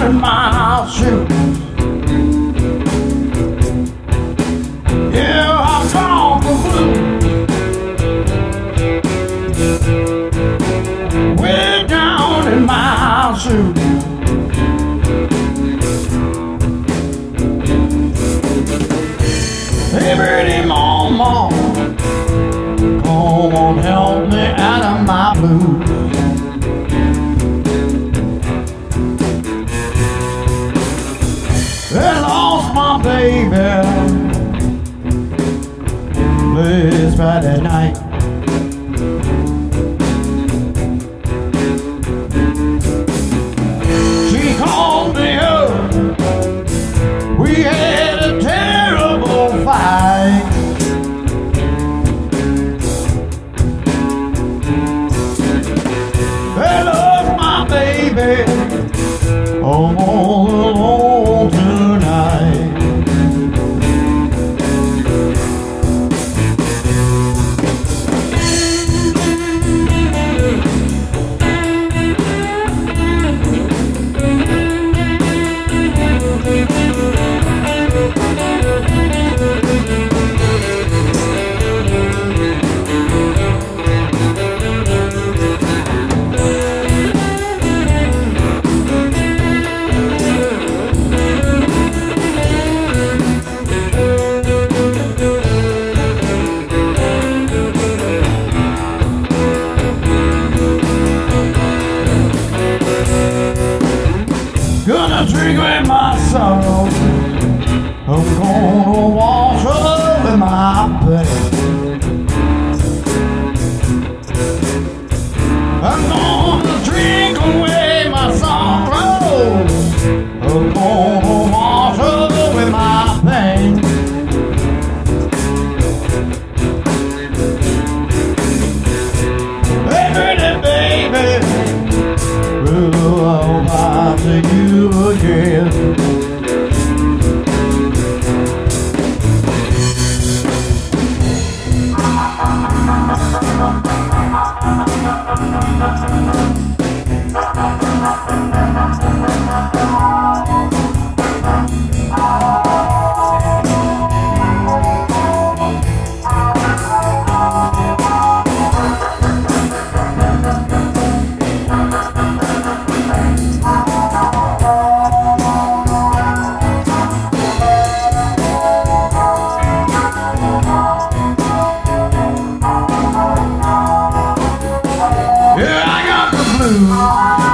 in my shoes. Yeah, I'm gone for blue. Way down in my shoes. Hey, pretty mama, come on, help me out of my blues. I lost my baby last Friday night. She called me up. We had a terrible fight. I lost my baby all alone tonight. Gonna drink with my sorrow. I'm gonna wash over my pain. I'm gonna drink away my sorrow. I'm gonna wash over my pain. Hey, pretty baby, I'll buy to you again. Yeah, I got the blues.